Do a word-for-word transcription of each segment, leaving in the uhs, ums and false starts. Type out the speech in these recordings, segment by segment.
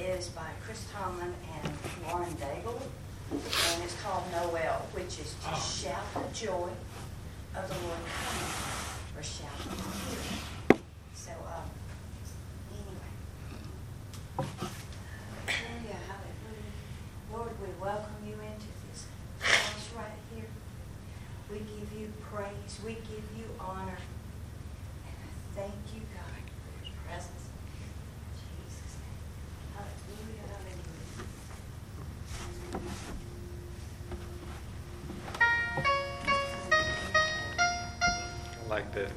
is by Chris Tomlin and Lauren Daigle, and it's called Noel, which is to shout the joy of the Lord coming, or shout the healing. So, um, anyway. Hallelujah, hallelujah. Lord, we welcome you into this house right here. We give you praise. We give you honor. And I thank you, God, for your presence. In Jesus' name. Hallelujah, hallelujah. I like that.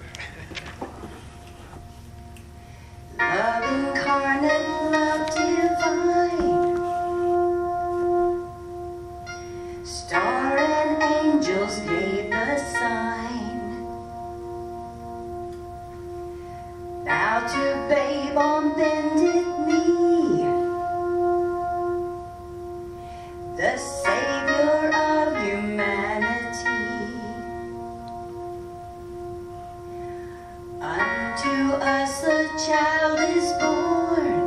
Love incarnate, love divine. Star and angels gave the sign. Bow to babe on bended knee, the Savior of humanity. Unto us a child is born.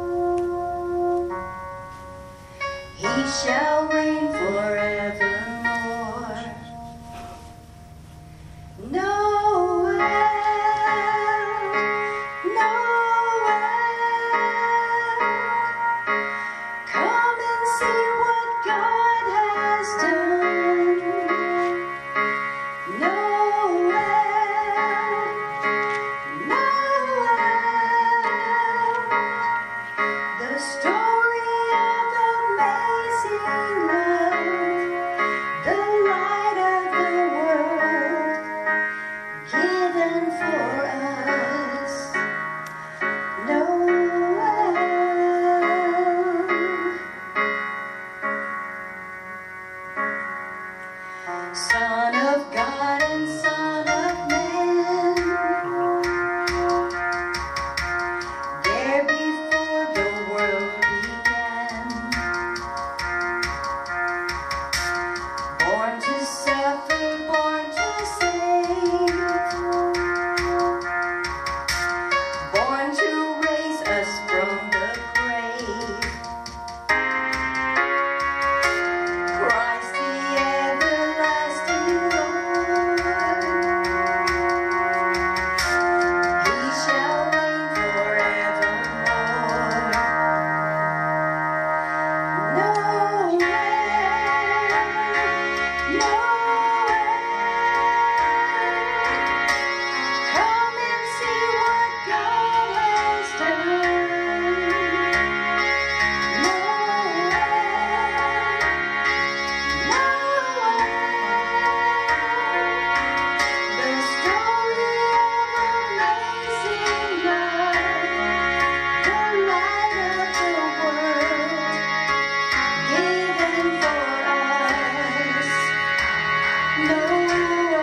He shall reign forevermore. Noel, Noel, come and see what God has done. Noel, the story of amazing love, the light of the world, given for us. Noel, Son of God and Son of Man, there before the world began, born to suffer, born to save, born to raise us from the grave. Christ the everlasting Lord, He shall reign forevermore. Noel, Noel, come and see what God has done. Noel, Noel, the story of amazing love, the light of the world, given for us. Noel,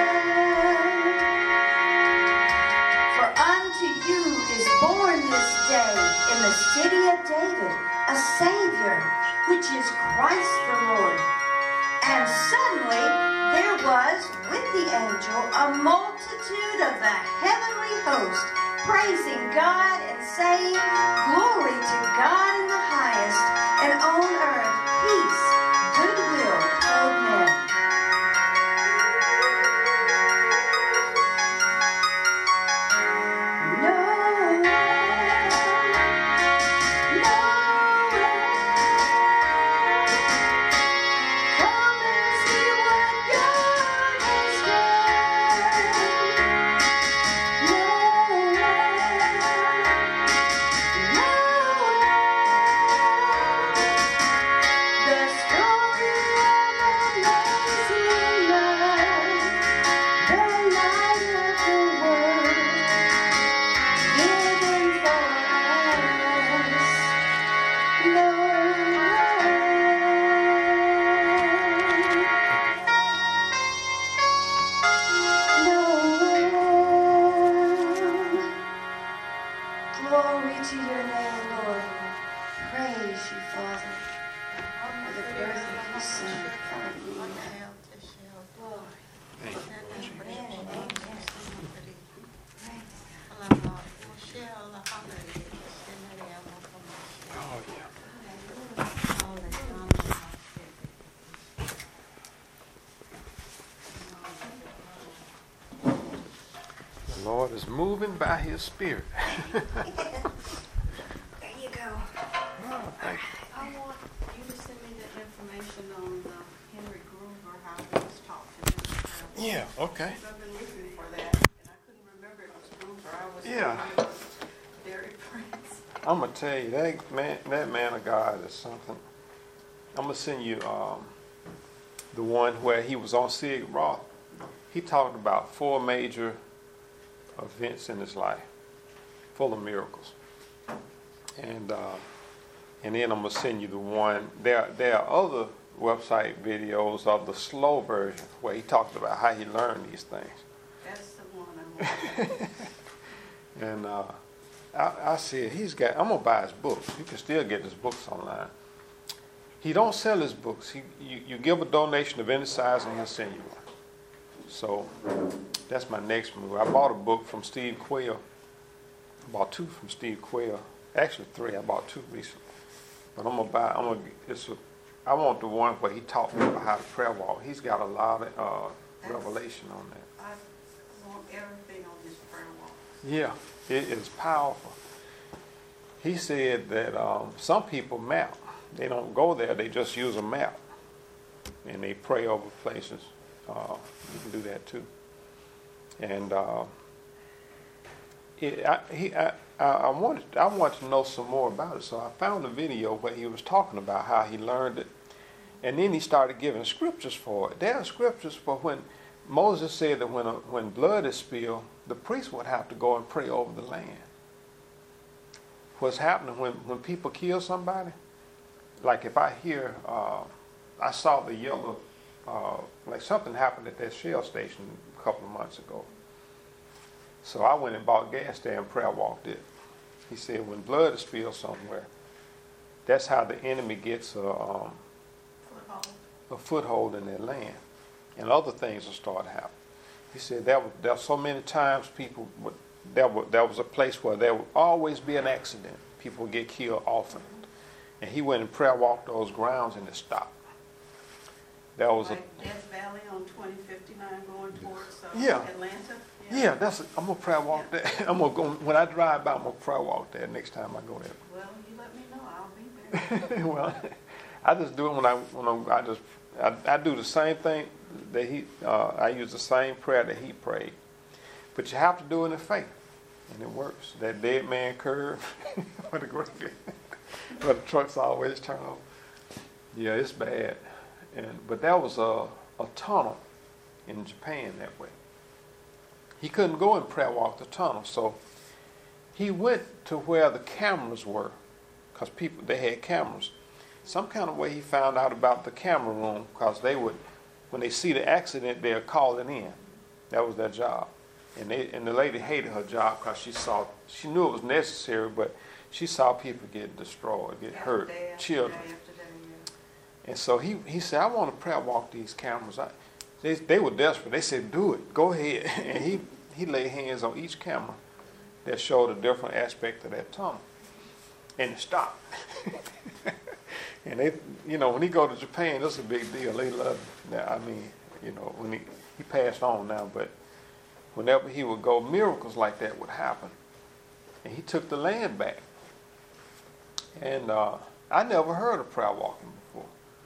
for unto you is born this day in the city of David a Savior, which is Christ the Lord. And suddenly there was with the angel a multitude of the heavenly host, praising God and saying, Glory to God in the highest, and on earth peace, goodwill toward men. Noel, Noel, come and see what God has done. Noel, Noel, the story of amazing love, the light of the world, given for us. Noel, Noel, glory to your name, Lord. Praise you, Father, for the birth of your Son. Hallelujah. Glory. Thank you, Lord Jesus. Amen and amen. Praise God. Oh, moving by his spirit. There you go. Oh, thank you. I want you to send me the information on uh, Henry Groover, how he was taught to do. Yeah, okay. I've been looking for that, and I couldn't remember it was Groover. I was Yeah. thinking it was Derek Prince. I'm gonna tell you that man, that man of God is something. I'm gonna send you um, the one where he was on Sig Roth. He talked about four major events in his life, full of miracles. And uh, and then I'm gonna send you the one. There there are other website videos of the slow version where he talked about how he learned these things. That's the one I want. And uh, I, I said he's got. I'm gonna buy his books. You can still get his books online. He don't sell his books. He you, you give a donation of any size and he'll send you one. So that's my next move. I bought a book from Steve Quayle. I bought two from Steve Quayle. Actually three. I bought two recently. But I'm gonna buy. I'm gonna. It's a. I want the one where he taught me about how to prayer walk. He's got a lot of uh, revelation on that. I want everything on this prayer walk. Yeah, it is powerful. He said that um, some people map. They don't go there. They just use a map, and they pray over places. Uh, you can do that too. And uh, it, I, he, I, I, I wanted, I wanted to know some more about it. So I found a video where he was talking about how he learned it, and then he started giving scriptures for it. There are scriptures for when Moses said that when a, when blood is spilled, the priest would have to go and pray over the land. What's happening when when people kill somebody? Like if I hear, uh, I saw the yellow. Uh, like something happened at that Shell station a couple of months ago. So I went and bought gas there and prayer walked it. He said when blood is spilled somewhere, that's how the enemy gets a, um, Foothold. a foothold in their land. And other things will start happening. He said there were, there were so many times people, would, there, were, there was a place where there would always be an accident. People would get killed often. And he went and prayer walked those grounds and it stopped. That was like a Death Valley on twenty fifty-nine going towards uh, Yeah. Atlanta. yeah. That's a, I'm gonna prayer walk Yeah. there. I'm gonna go when I drive by. I'm gonna prayer walk there next time I go there. Well, you let me know. I'll be there. Well, I just do it when I when I'm, I just I, I do the same thing that he. Uh, I use the same prayer that he prayed, but you have to do it in faith, and it works. That dead man curve, what a great, where the trucks always turn off. Yeah, it's bad. And, but there was a, a tunnel in Japan that way. He couldn't go and prayer walk the tunnel, so he went to where the cameras were, because people, they had cameras. Some kind of way he found out about the camera room, because they would, when they see the accident, they'll call it in. That was their job. And, they, and the lady hated her job because she saw, she knew it was necessary, but she saw people get destroyed, get hurt, Day after children. day after day, yeah. And so he, he said, I want to prayer walk these cameras. I, they, they were desperate. They said, do it. Go ahead. And he, he laid hands on each camera that showed a different aspect of that tunnel. And it stopped. And they, you know, when he go to Japan, that's a big deal. They love him. Now, I mean, you know, when he, he passed on now, but whenever he would go, miracles like that would happen. And he took the land back. And uh, I never heard of prayer walking before.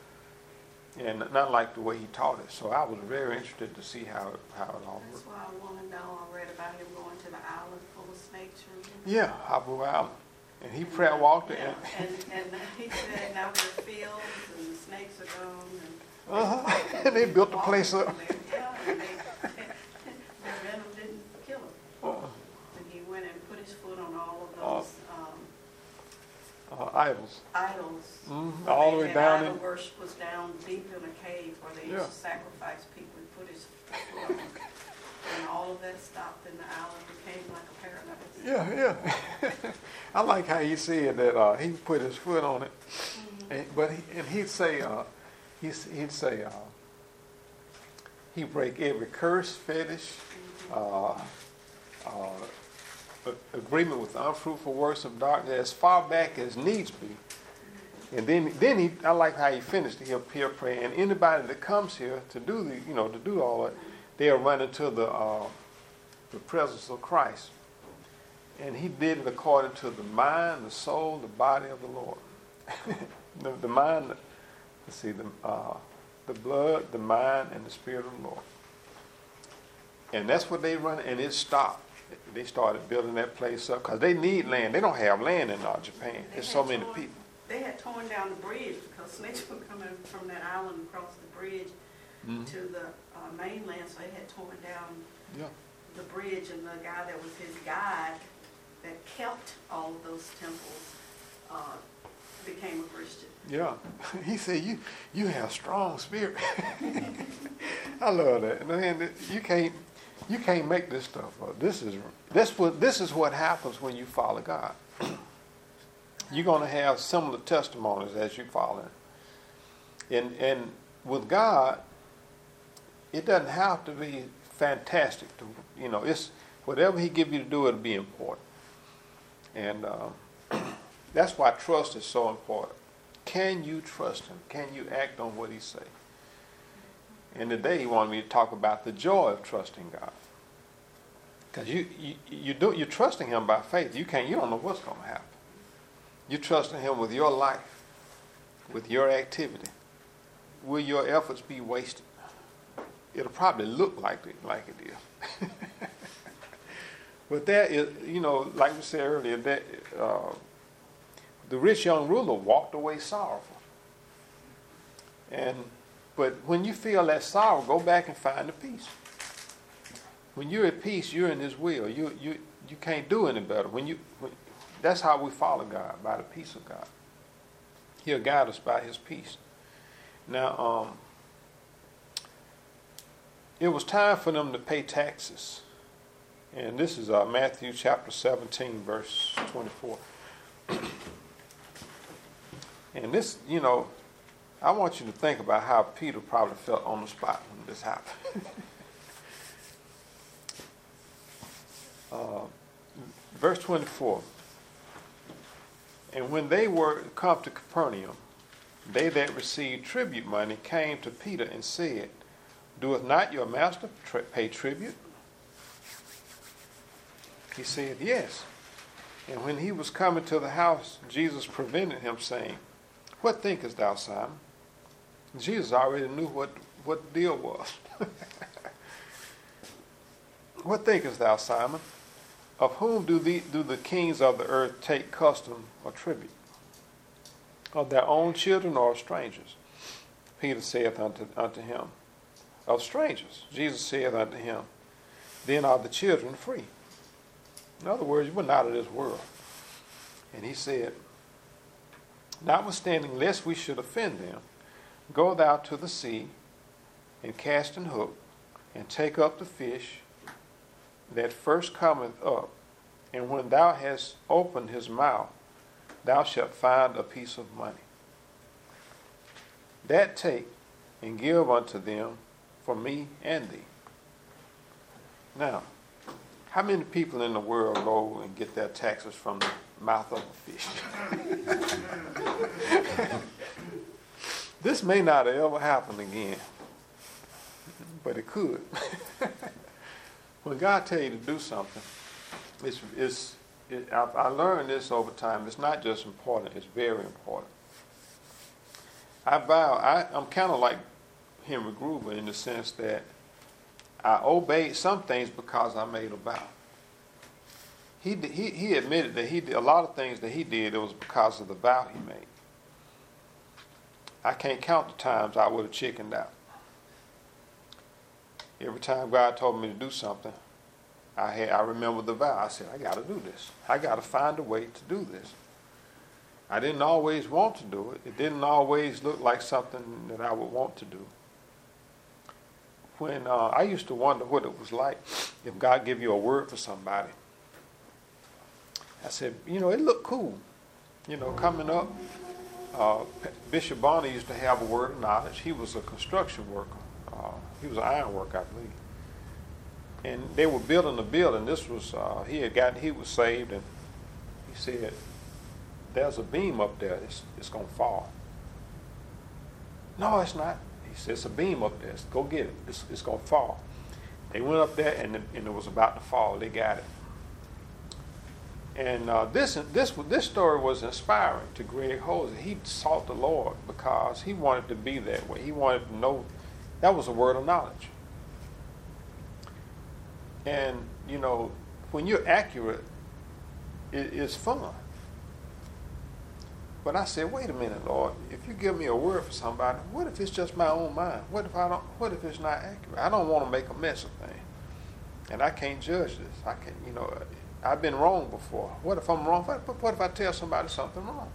And not like the way he taught it. So I was very interested to see how it, how it all That's worked. why I want to know. I read about him going to the island full of snakes. Yeah, Abu Island. And he prayer walked it. Yeah, And, and, and he said now there's fields and the snakes are gone. And, uh-huh. And they built the place up. Yeah, and they, their venom didn't kill him. Uh, And he went and put his foot on all of Uh, those um, uh, idols. idols. Mhm, Where all they the way had down idol in- worship was down deep in a cave where they Yeah. used to sacrifice people. He put his foot on them. And all of that stopped and the island became like a paradise. Yeah, yeah. I like how he said that uh, he put his foot on it. Mm-hmm. And, but he, and he'd say, uh, he'd, he'd say, uh, he break every curse, fetish, uh, uh, agreement with the unfruitful works of darkness as far back as needs be. And then, then he, I like how he finished. He'll peer pray, and anybody that comes here to do the, you know, to do all that, they'll run into the, uh, the presence of Christ. And he did it according to the mind, the soul, the body of the Lord. the, the mind, let's see, the, uh, the blood, the mind, and the spirit of the Lord. And that's what they run, and it stopped. They started building that place up because they need land. They don't have land in uh, Japan. There's so many torn, people. They had torn down the bridge because snakes were coming from that island across the bridge mm-hmm. to the uh, mainland, so they had torn down yeah. the bridge, and the guy that was his guide that kept all of those temples uh, became a Christian. Yeah. He said, you you have strong spirit. I love that. Man, you can't you can't make this stuff up. This is this what this is what happens when you follow God. You're gonna have similar testimonies as you follow Him. And and with God, it doesn't have to be fantastic to you know, it's whatever He give you to do, it'll be important. And um, that's why trust is so important. Can you trust Him? Can you act on what He say? And today He wanted me to talk about the joy of trusting God. Because you, you, you do, you're trusting Him by faith. You can't, you don't know what's going to happen. You're trusting Him with your life, with your activity. Will your efforts be wasted? It'll probably look like it, like it is. But that is, you know, like we said earlier, that uh, the rich young ruler walked away sorrowful. And but when you feel that sorrow, go back and find the peace. When you're at peace, you're in His will. You you you can't do any better. When you when, that's how we follow God, by the peace of God. He'll guide us by His peace. Now, um, it was time for them to pay taxes. And this is uh, Matthew chapter seventeen, verse twenty-four. And this, you know, I want you to think about how Peter probably felt on the spot when this happened. uh, verse twenty-four. And when they were come to Capernaum, they that received tribute money came to Peter and said, Doeth not your master tri- pay tribute? He said, Yes. And when he was coming to the house, Jesus prevented him, saying, What thinkest thou, Simon? Jesus already knew what, what the deal was. What thinkest thou, Simon? Of whom do the, do the kings of the earth take custom or tribute? Of their own children or of strangers? Peter saith unto, unto him, Of strangers. Jesus saith unto him, Then are the children free. In other words, we're not of this world. And he said, Notwithstanding, lest we should offend them, go thou to the sea, and cast an hook, and take up the fish that first cometh up. And when thou hast opened his mouth, thou shalt find a piece of money. That take, and give unto them for me and thee. Now, how many people in the world go and get their taxes from the mouth of a fish? This may not ever happen again, but it could. When God tells you to do something, it's, it's, it, I, I learned this over time. It's not just important, it's very important. I vow, I, I'm kind of like Henry Gruber in the sense that I obeyed some things because I made a vow. He, he, he admitted that he did a lot of things that he did, it was because of the vow he made. I can't count the times I would have chickened out. Every time God told me to do something, I had I remember the vow. I said, I got to do this. I got to find a way to do this. I didn't always want to do it. It didn't always look like something that I would want to do. When uh, I used to wonder what it was like if God gave you a word for somebody. I said, you know, it looked cool. You know, coming up, uh, Bishop Bonner used to have a word of knowledge. He was a construction worker. Uh, he was an iron worker, I believe. And they were building a building. This was, uh, he had gotten, he was saved, and he said, there's a beam up there. It's, it's going to fall. No, it's not. He said, it's a beam up there. Go get it. It's, it's going to fall. They went up there, and, and it was about to fall. They got it. And uh, this this this story was inspiring to Greg Hosey. He sought the Lord because he wanted to be that way. He wanted to know. That was a word of knowledge. And, you know, when you're accurate, it, it's fun. But I said, wait a minute, Lord. If you give me a word for somebody, what if it's just my own mind? What if I don't? What if it's not accurate? I don't want to make a mess of things, and I can't judge this. I can, you know, I've been wrong before. What if I'm wrong? What, what if I tell somebody something wrong?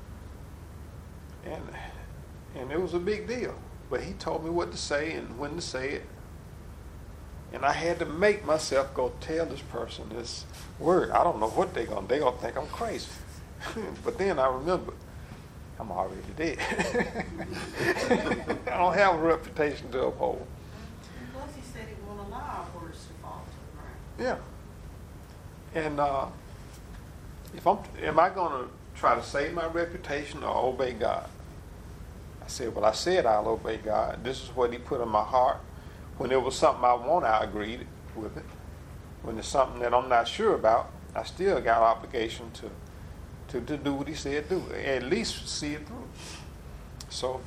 And and it was a big deal. But he told me what to say and when to say it. And I had to make myself go tell this person this word. I don't know what they're going to, they're going to think I'm crazy. But then I remember, I'm already dead. I don't have a reputation to uphold. And plus he said he won't allow our words to fall to the ground. Yeah. And uh, if I'm, am I going to try to save my reputation or obey God? I said, well, I said I'll obey God. This is what he put in my heart. When there was something I want, I agreed with it. When there's something that I'm not sure about, I still got obligation to, to, to do what he said do. At least see it through. So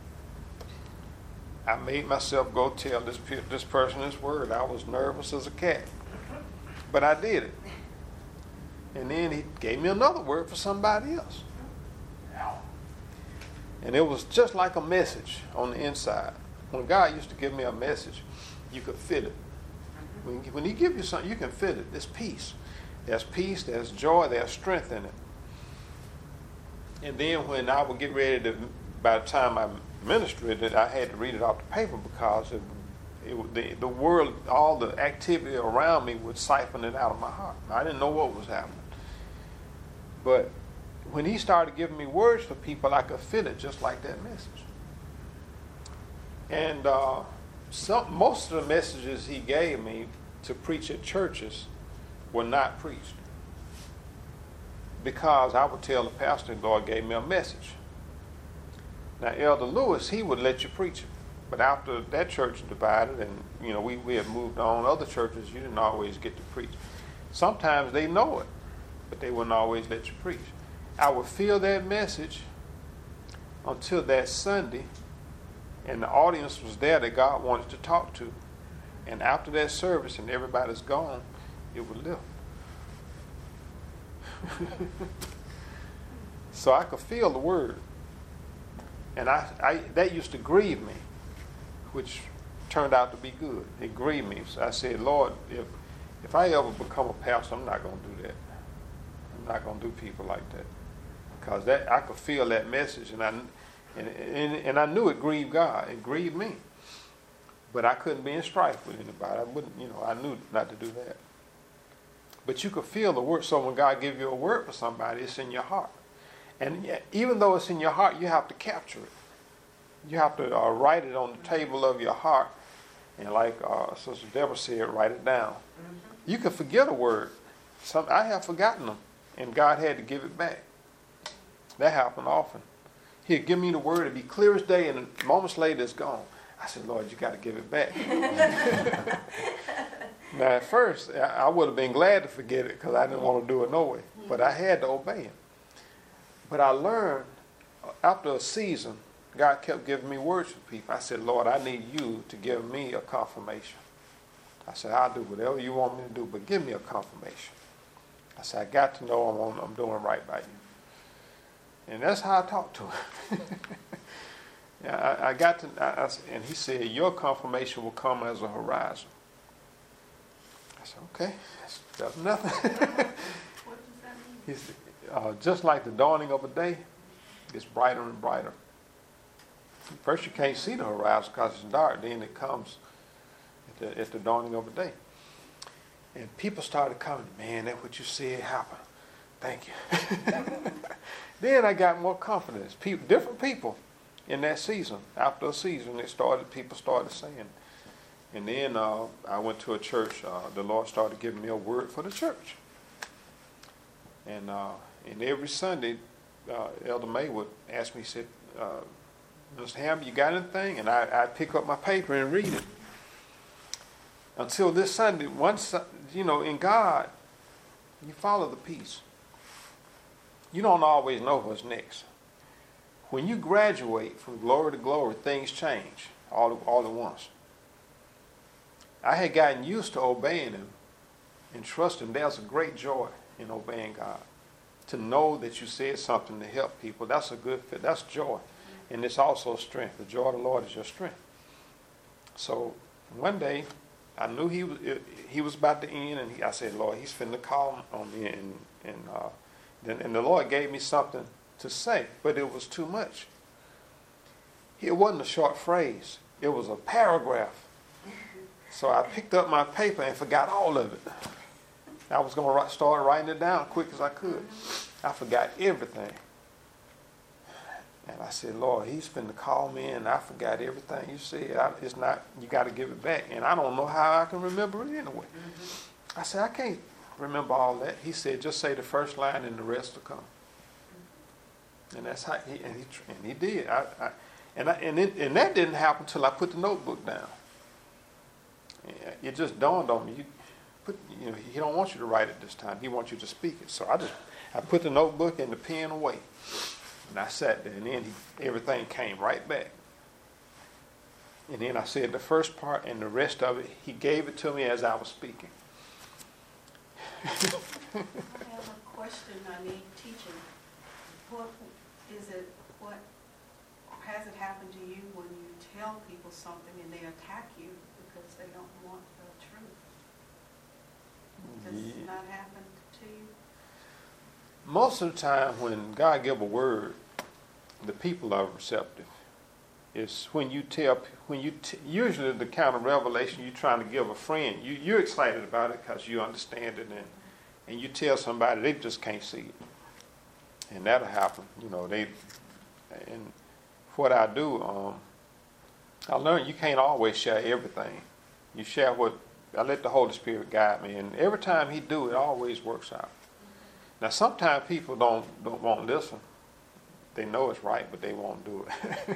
I made myself go tell this, this person this word. I was nervous as a cat. But I did it. And then he gave me another word for somebody else. And it was just like a message on the inside. When God used to give me a message, you could feel it. When, when he gives you something, you can feel it. There's peace. There's peace, there's joy, there's strength in it. And then when I would get ready to, by the time I ministered it, I had to read it off the paper because it, it, the, the world, all the activity around me would siphon it out of my heart. I didn't know what was happening. But when he started giving me words for people, I could feel it just like that message. And uh, some, most of the messages he gave me to preach at churches were not preached. Because I would tell the pastor, the Lord gave me a message. Now, Elder Lewis, he would let you preach it. But after that church divided and, you know, we, we had moved on, other churches, you didn't always get to preach. Sometimes they know it, but they wouldn't always let you preach. I would feel that message until that Sunday, and the audience was there that God wanted to talk to. And after that service and everybody's gone, it would lift. So I could feel the word. And I, I that used to grieve me, which turned out to be good. It grieved me. So I said, Lord, if if I ever become a pastor, I'm not going to do that. I'm not going to do people like that. Because that I could feel that message, and I and, and and I knew it grieved God. It grieved me. But I couldn't be in strife with anybody. I wouldn't, you know, I knew not to do that. But you could feel the word. So when God gives you a word for somebody, it's in your heart. And even though it's in your heart, you have to capture it. You have to uh, write it on the table of your heart. And like uh, Sister Deborah said, write it down. Mm-hmm. You can forget a word. Some I have forgotten them, and God had to give it back. That happened often. He'd give me the word, it'd be clear as day, and moments later it's gone. I said, Lord, you got to give it back. Now, at first, I would have been glad to forget it because I didn't want to do it no way. But I had to obey him. But I learned, after a season, God kept giving me words for people. I said, Lord, I need you to give me a confirmation. I said, I'll do whatever you want me to do, but give me a confirmation. I said, I got to know I'm, on, I'm doing right by you. And that's how I talked to him. yeah, I, I got to, I, I, and he said, your confirmation will come as a horizon. I said, okay, that's nothing. What does that mean? He said, uh, just like the dawning of a day, it's brighter and brighter. First you can't see the horizon because it's dark, then it comes at the, at the dawning of a day. And people started coming, man, that's what you said happened. Thank you. Then I got more confidence. People, different people in that season, after a season, it started, people started saying. And then uh, I went to a church. Uh, the Lord started giving me a word for the church. And uh, and every Sunday, uh, Elder May would ask me, he said, uh, Mister Ham, you got anything? And I, I'd pick up my paper and read it. until this Sunday, once, you know, in God, you follow the peace. You don't always know what's next. When you graduate from glory to glory, things change all, all at once. I had gotten used to obeying him and trusting him. There's a great joy in obeying God. To know that you said something to help people, that's a good fit. That's joy. And it's also strength. The joy of the Lord is your strength. So one day, I knew he was he was about to end, and he, I said, Lord, he's finna call on me. And, and, uh, then, and the Lord gave me something to say, but it was too much. It wasn't a short phrase. It was a paragraph. So I picked up my paper and forgot all of it. I was going to start writing it down quick as I could. I forgot everything. And I said, Lord, he's finna call me, and I forgot everything you said. I, it's not, you got to give it back. And I don't know how I can remember it anyway. Mm-hmm. I said, I can't remember all that. He said, just say the first line and the rest will come. And that's how he, and he, and he did. I, I, and, I, and, it, and that didn't happen until I put the notebook down. It just dawned on me. You, Put, you know, he don't want you to write it this time. He wants you to speak it. So I just, I put the notebook and the pen away, and I sat there, and then he, everything came right back. And then I said the first part, and the rest of it, he gave it to me as I was speaking. I have a question I need teaching. What is it, what has it happened to you when you tell people something and they attack you because they don't want the truth? Does it not happen to you? Most of the time when God gives a word, the people are receptive. It's when you tell, when you t- usually the kind of revelation you're trying to give a friend, you, you're excited about it because you understand it, and, and you tell somebody, they just can't see it. And that'll happen. You know, they, and what I do, um, I learned you can't always share everything. You share what, I let the Holy Spirit guide me, and every time he do, it always works out. Now, sometimes people don't don't won't listen. They know it's right, but they won't do it.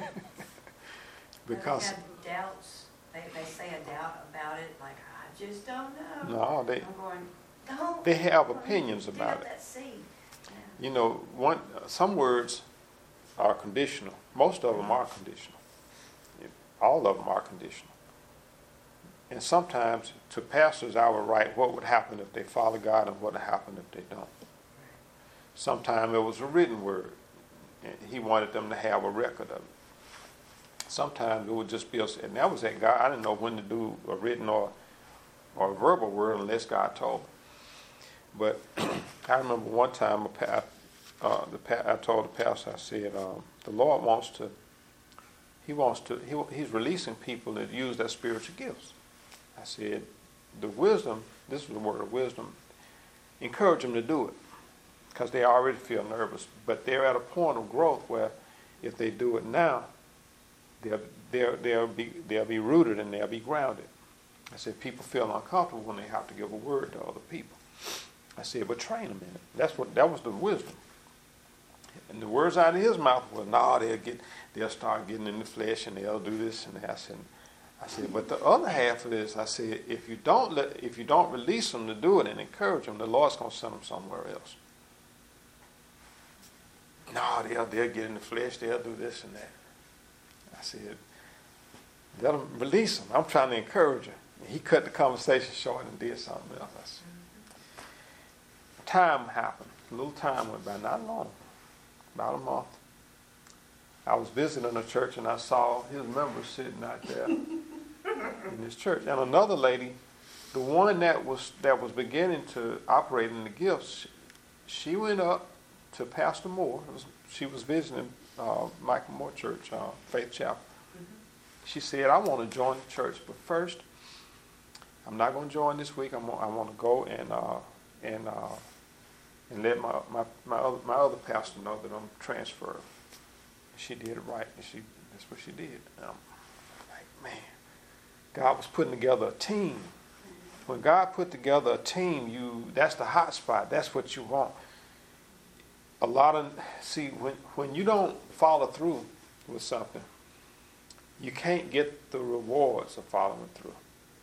Because they have doubts. They they say a doubt about it, like I just don't know. No, they I'm going, don't. they have opinions about it. That seed. Yeah. You know, one some words are conditional. Most of them are conditional. All of them are conditional. And sometimes, to pastors, I would write what would happen if they follow God and what would happen if they don't. Sometimes it was a written word. And he wanted them to have a record of it. Sometimes it would just be, a, and that was at God. I didn't know when to do a written or or a verbal word unless God told me. But I remember one time, a pa- uh, the pa- I told the pastor, I said, um, the Lord wants to, he wants to, he, he's releasing people that use their spiritual gifts. I said, the wisdom, this is the word of wisdom, encourage them to do it because they already feel nervous. But they're at a point of growth where if they do it now, they'll, they'll, they'll, be, they'll be rooted and they'll be grounded. I said, people feel uncomfortable when they have to give a word to other people. I said, but train them in it. That's what, that was the wisdom. And the words out of his mouth were, no, they'll get, they'll start getting in the flesh and they'll do this and that. I said, I said, but the other half of this, I said, if you don't let, if you don't release them to do it and encourage them, the Lord's going to send them somewhere else. No, they'll, they'll get in the flesh, they'll do this and that. I said, let them release them. I'm trying to encourage them. And he cut the conversation short and did something else. I said, time happened. A little time went by, not long, about a month. I was visiting a church and I saw his members sitting out there in this church. And another lady, the one that was that was beginning to operate in the gifts, she, she went up to Pastor Moore. It was, she was visiting uh, Michael Moore Church, uh, Faith Chapel. Mm-hmm. She said, I want to join the church, but first, I'm not going to join this week. I'm, I want to go and uh, and uh, and let my my my other, my other pastor know that I'm transferred. She did it right, and she that's what she did. And I'm like, man, God was putting together a team. When God put together a team, you that's the hot spot. That's what you want. A lot of see when when you don't follow through with something, you can't get the rewards of following through.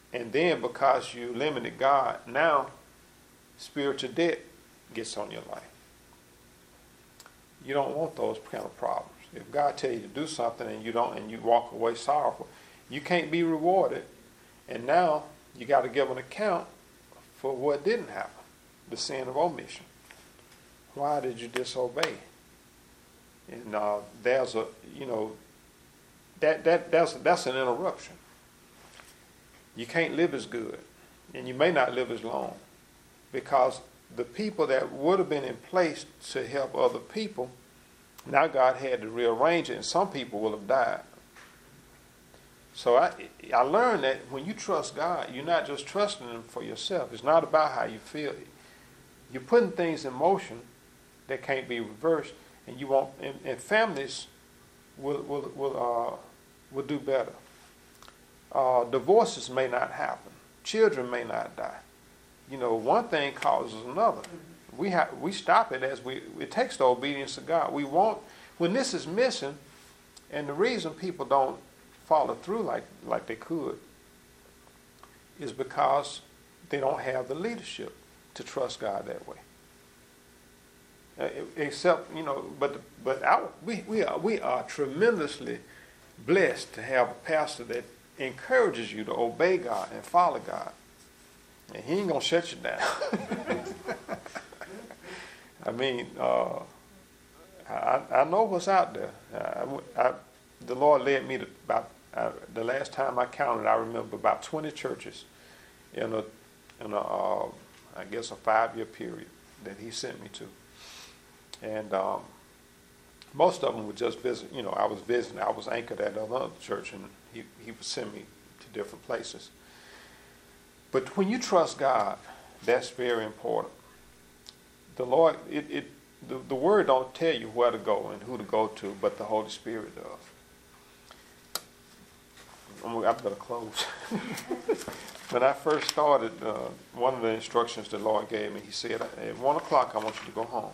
And then because you limited God, now spiritual debt gets on your life. You don't want those kind of problems. If God tells you to do something and you don't, and you walk away sorrowful, you can't be rewarded. And now you got to give an account for what didn't happen, the sin of omission. Why did you disobey? And uh, there's a, you know, that that that's that's an interruption. You can't live as good, and you may not live as long, because the people that would have been in place to help other people, now God had to rearrange it, and some people will have died. So I I learned that when you trust God, you're not just trusting Him for yourself. It's not about how you feel. You're putting things in motion that can't be reversed, and you won't. And, and families will will will uh, will do better. Uh, divorces may not happen. Children may not die. You know, one thing causes another. We have we stop it as we. It takes the obedience of God. We want when this is missing, and the reason people don't follow through like like they could is because they don't have the leadership to trust God that way. Uh, except, you know, but but our, we we are we are tremendously blessed to have a pastor that encourages you to obey God and follow God, and he ain't gonna shut you down. I mean, uh, I I know what's out there. I, I, the Lord led me to about uh, the last time I counted. I remember about twenty churches in a in a uh, I guess a five year period that He sent me to. And um, most of them would just visit. You know, I was visiting. I was anchored at another church, and he, he would send me to different places. But when you trust God, that's very important. The Lord, it, it the, the Word don't tell you where to go and who to go to, but the Holy Spirit does. I'm, I better close. When I first started, uh, one of the instructions the Lord gave me, He said, at one o'clock, I want you to go home.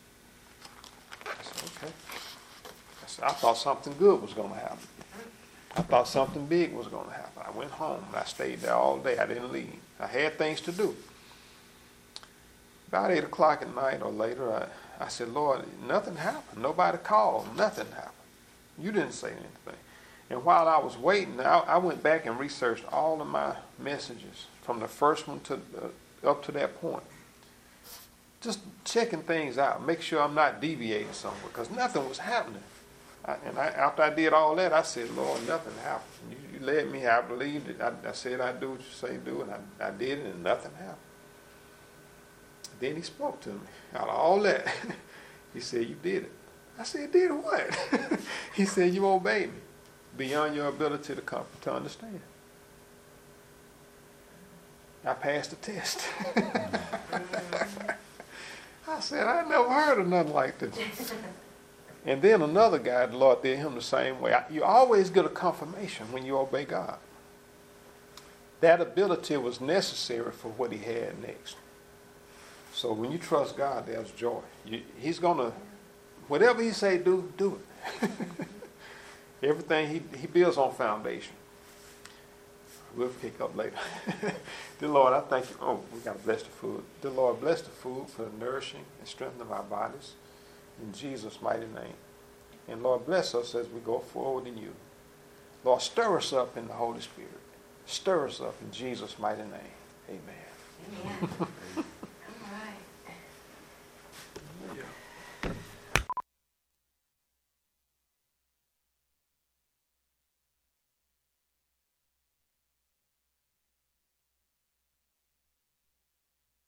I said, okay. I said, I thought something good was going to happen. I thought something big was going to happen. I went home and I stayed there all day. I didn't leave. I had things to do. About eight o'clock at night or later, I, I said, Lord, nothing happened. Nobody called. Nothing happened. You didn't say anything. And while I was waiting, I, I went back and researched all of my messages from the first one to uh, up to that point. Just checking things out, make sure I'm not deviating somewhere, because nothing was happening. I, and I, after I did all that, I said, Lord, nothing happened. You, you led me, I believed it. I, I said I'd do what you say do, and I, I did it, and nothing happened. Then He spoke to me. Out of all that, He said, you did it. I said, did what? He said, you obeyed me beyond your ability to come to understand. I passed the test. I said, I never heard of nothing like this. And then another guy, the Lord did him the same way. You always get a confirmation when you obey God. That ability was necessary for what he had next. So when you trust God, there's joy. You, he's going to, whatever He say do, do it. Everything he, he builds on foundation. We'll pick up later. Dear Lord, I thank you. Oh, we got to bless the food. Dear Lord, bless the food for the nourishing and strengthening of our bodies. In Jesus' mighty name. And Lord, bless us as we go forward in you. Lord, stir us up in the Holy Spirit. Stir us up in Jesus' mighty name. Amen. Amen.